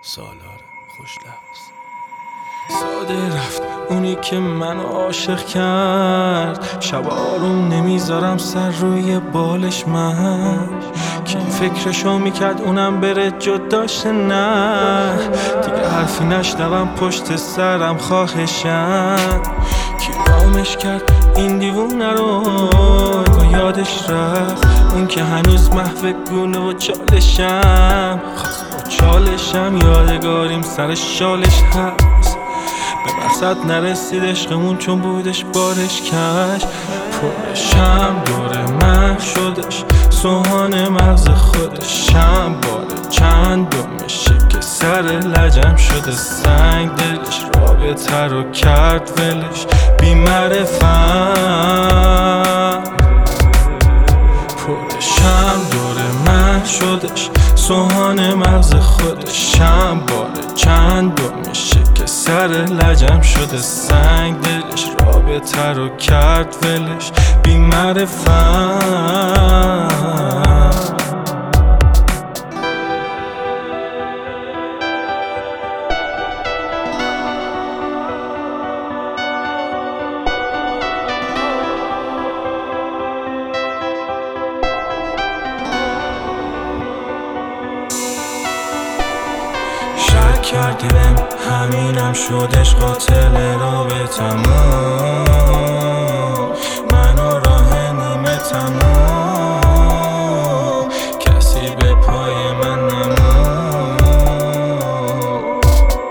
سالار خوش لحظ. ساده رفت اونی که منو عاشق کرد، شب آروم نمیذارم سر روی بالش من. کی فکرشو میکرد اونم بره جداش؟ نه دیگه حرفی نشنوم پشت سرم خواهشم. کی رامش کرد این دیوونه رو با یادش رفت، اون که هنوز محو گونه و چالشم. چالشم یادگاریم سر شالش هست، به مقصد نرسید عشقمون چون بودش بارش کش. پرشم دور من شدش سوهان مغز خودشم، باره چند دومشه که سر لجم شده سنگ دلش. رابطه رو کرد ولش بی معرفت، پرشم دور من شدش سوهان مغز خودشم، باره چند دومشه که سر لجم شده سنگ دلش. رابطه رو کرد ولش بی معرفت. کردیم همینم شدش قاتل رابطمون، من و راه نیمه تموم، کسی به پای من نمون.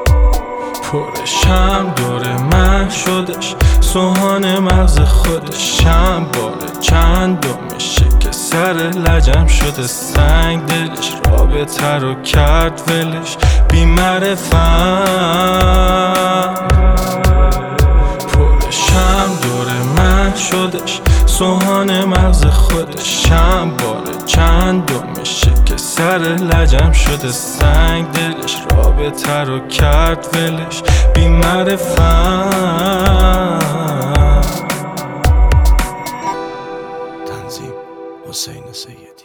پرشم دور من شدش سوهان مغز خودشم، باره چند دومشه که سر لجم شده سنگ دلش. رابطه رو کرد ولش بی معرفت، پرشم دور من شدش سوهان مغز خودشم، باره چند دومشه که سر لجم شده سنگ دلش. رابطه رو کرد ولش بی معرفت. تنظیم حسین سیدی.